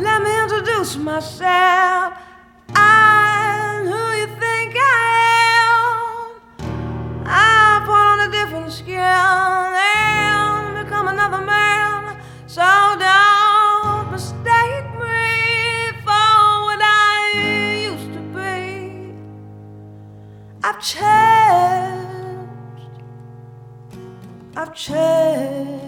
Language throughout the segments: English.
Let me introduce myself. I'm who you think I am. I put on a different skin and become another man. So don't mistake me for what I used to be. I've changed. I've changed.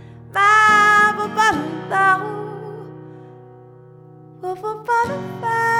Bye.